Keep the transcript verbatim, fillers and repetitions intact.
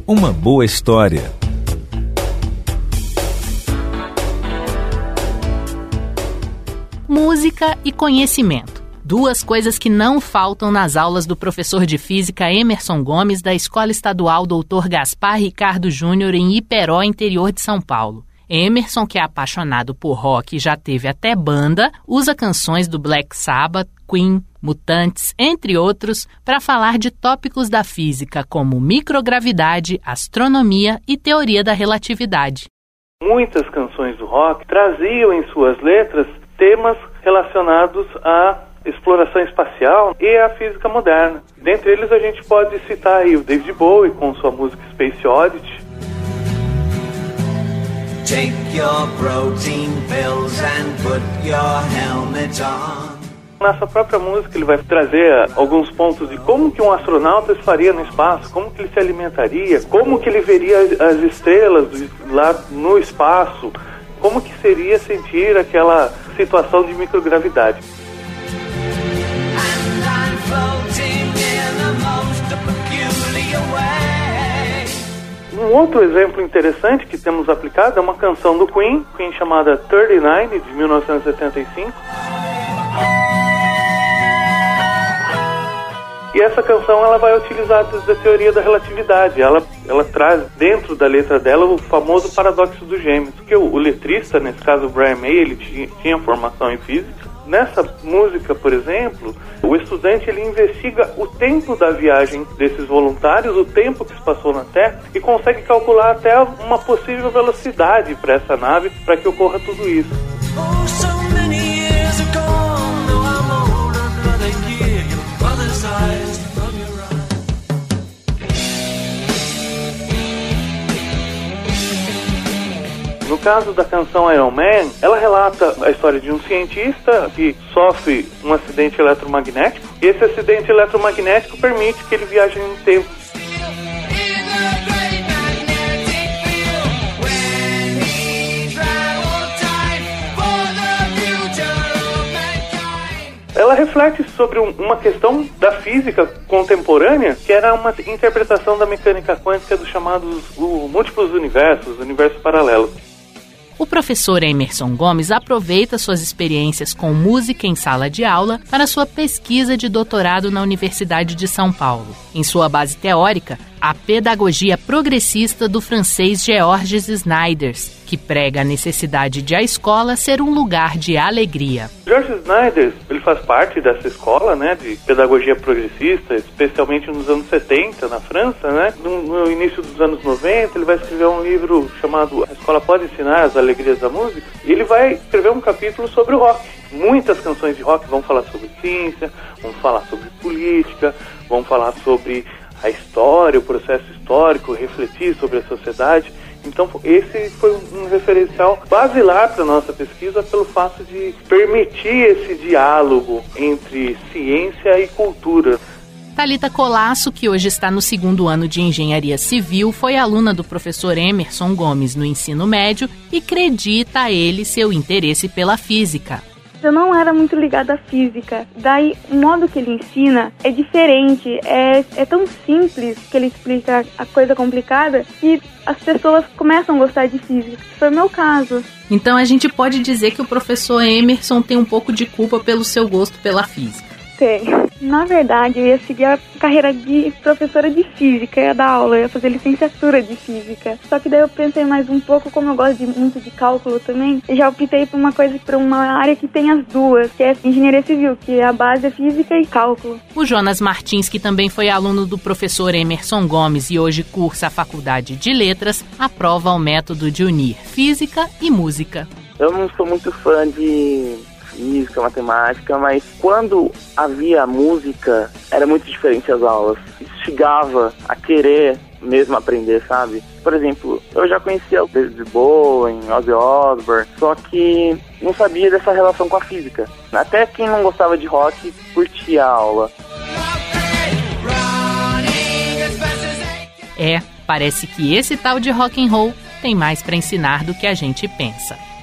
uma boa história. Música e conhecimento. Duas coisas que não faltam nas aulas do professor de física Emerson Gomes, da Escola Estadual doutor Gaspar Ricardo Júnior, em Iperó, interior de São Paulo. Emerson, que é apaixonado por rock e já teve até banda, usa canções do Black Sabbath, Queen, Mutantes, entre outros, para falar de tópicos da física como microgravidade, astronomia e teoria da relatividade. Muitas canções do rock traziam em suas letras temas relacionados à exploração espacial e à física moderna. Dentre eles a gente pode citar aí o David Bowie com sua música Space Oddity. Take your protein pills and put your helmet on. Nessa própria música ele vai trazer alguns pontos de como que um astronauta faria no espaço, como que ele se alimentaria, como que ele veria as estrelas lá no espaço, como que seria sentir aquela situação de microgravidade. Um outro exemplo interessante que temos aplicado é uma canção do Queen, Queen chamada trinta e nove, de mil novecentos e setenta e cinco. E essa canção ela vai utilizar a teoria da relatividade. Ela, ela traz dentro da letra dela o famoso paradoxo dos gêmeos. Porque o, o letrista, nesse caso o Brian May, ele tinha, tinha formação em física. Nessa música, por exemplo, o estudante ele investiga o tempo da viagem desses voluntários, o tempo que se passou na Terra, e consegue calcular até uma possível velocidade para essa nave, para que ocorra tudo isso. No caso da canção Iron Man, ela relata a história de um cientista que sofre um acidente eletromagnético, e esse acidente eletromagnético permite que ele viaje no tempo. Ela reflete sobre uma questão da física contemporânea, que era uma interpretação da mecânica quântica dos chamados o, múltiplos universos, universos paralelos. O professor Emerson Gomes aproveita suas experiências com música em sala de aula para sua pesquisa de doutorado na Universidade de São Paulo. Em sua base teórica, a pedagogia progressista do francês Georges Snyders, que prega a necessidade de a escola ser um lugar de alegria. Georges Snyders, ele faz parte dessa escola, né, de pedagogia progressista, especialmente nos anos setenta na França, né? No, no início dos anos noventa, ele vai escrever um livro chamado A Escola Pode Ensinar as Alegrias da Música, e ele vai escrever um capítulo sobre o rock. Muitas canções de rock vão falar sobre ciência, vão falar sobre política, vão falar sobre a história, o processo histórico, refletir sobre a sociedade. Então esse foi um referencial basilar para a nossa pesquisa pelo fato de permitir esse diálogo entre ciência e cultura. Thalita Colasso, que hoje está no segundo ano de Engenharia Civil, foi aluna do professor Emerson Gomes no ensino médio e acredita a ele seu interesse pela física. Eu não era muito ligada à física, daí o modo que ele ensina é diferente, é, é tão simples que ele explica a coisa complicada que as pessoas começam a gostar de física, que foi o meu caso. Então a gente pode dizer que o professor Emerson tem um pouco de culpa pelo seu gosto pela física. Tem. Na verdade, eu ia seguir a carreira de professora de física, ia dar aula, eu ia fazer licenciatura de física. Só que daí eu pensei mais um pouco, como eu gosto de, muito de cálculo também, eu já optei por uma coisa, por uma área que tem as duas, que é engenharia civil, que a base é física e cálculo. O Jonas Martins, que também foi aluno do professor Emerson Gomes e hoje cursa a Faculdade de Letras, aprova o método de unir física e música. Eu não sou muito fã de física, matemática, mas quando havia música, era muito diferente as aulas. Instigava a querer mesmo aprender, sabe? Por exemplo, eu já conhecia o David Bowie, Ozzy Osbourne, só que não sabia dessa relação com a física. Até quem não gostava de rock curtia a aula. É, parece que esse tal de rock and roll tem mais para ensinar do que a gente pensa.